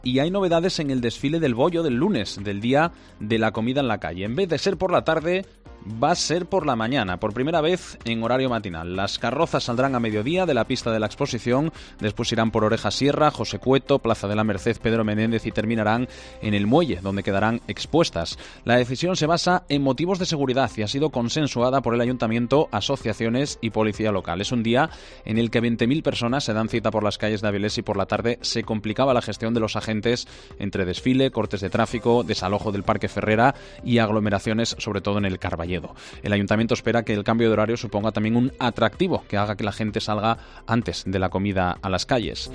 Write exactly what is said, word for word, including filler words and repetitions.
Y hay novedades en el desfile del bollo del lunes, del día de la comida en la calle. En vez de ser por la tarde, va a ser por la mañana, por primera vez en horario matinal. Las carrozas saldrán a mediodía de la pista de la exposición, después irán por Oreja Sierra, José Cueto, Plaza de la Merced, Pedro Menéndez y terminarán en el muelle, donde quedarán expuestas. La decisión se basa en motivos de seguridad y ha sido consensuada por el Ayuntamiento, asociaciones y policía local. Es un día en el que veinte mil personas se dan cita por las calles de Avilés y por la tarde se complicaba la gestión de los agentes entre desfile, cortes de tráfico, desalojo del Parque Ferrera y aglomeraciones, sobre todo en el Carballedo. El Ayuntamiento espera que el cambio de horario suponga también un atractivo que haga que la gente salga antes de la comida a las calles.